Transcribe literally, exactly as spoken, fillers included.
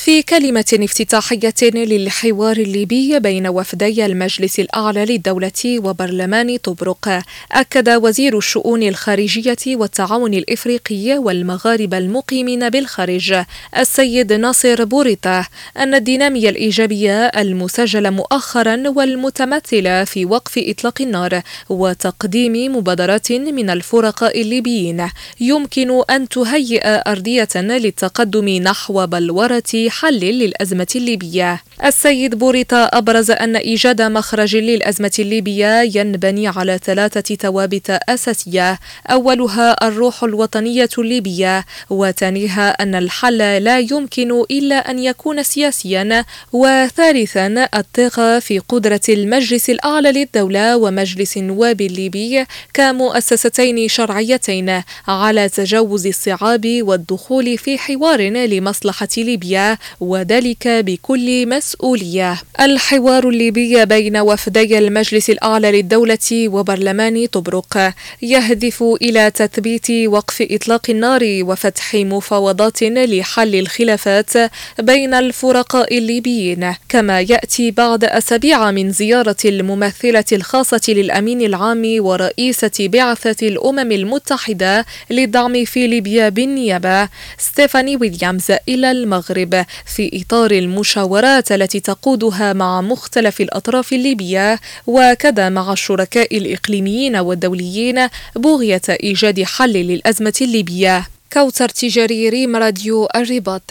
في كلمة افتتاحية للحوار الليبي بين وفدي المجلس الأعلى للدولة وبرلمان طبرق، أكد وزير الشؤون الخارجية والتعاون الإفريقي والمغاربة المقيمين بالخارج السيد ناصر بوريطة أن الدينامية الإيجابية المسجلة مؤخرا والمتمثلة في وقف إطلاق النار وتقديم مبادرات من الفرقاء الليبيين يمكن أن تهيئ أرضية للتقدم نحو بلورة حل للأزمة الليبية. السيد بوريطة أبرز أن إيجاد مخرج للأزمة الليبية ينبني على ثلاثة ثوابت أساسية، أولها الروح الوطنية الليبية، وثانيها أن الحل لا يمكن إلا أن يكون سياسيا، وثالثا الثقة في قدرة المجلس الأعلى للدولة ومجلس النواب الليبي كمؤسستين شرعيتين على تجاوز الصعاب والدخول في حوار لمصلحة ليبيا، وذلك بكل مسؤولية. الحوار الليبي بين وفدي المجلس الأعلى للدولة وبرلمان طبرق يهدف إلى تثبيت وقف إطلاق النار وفتح مفاوضات لحل الخلافات بين الفرقاء الليبيين، كما يأتي بعد أسابيع من زيارة الممثلة الخاصة للأمين العام ورئيسة بعثة الأمم المتحدة للدعم في ليبيا بالنيابة ستيفاني ويليامز إلى المغرب في إطار المشاورات التي تقودها مع مختلف الأطراف الليبية وكذا مع الشركاء الإقليميين والدوليين بغية إيجاد حل للأزمة الليبية. كوثر تجاري، ريم راديو الرباط.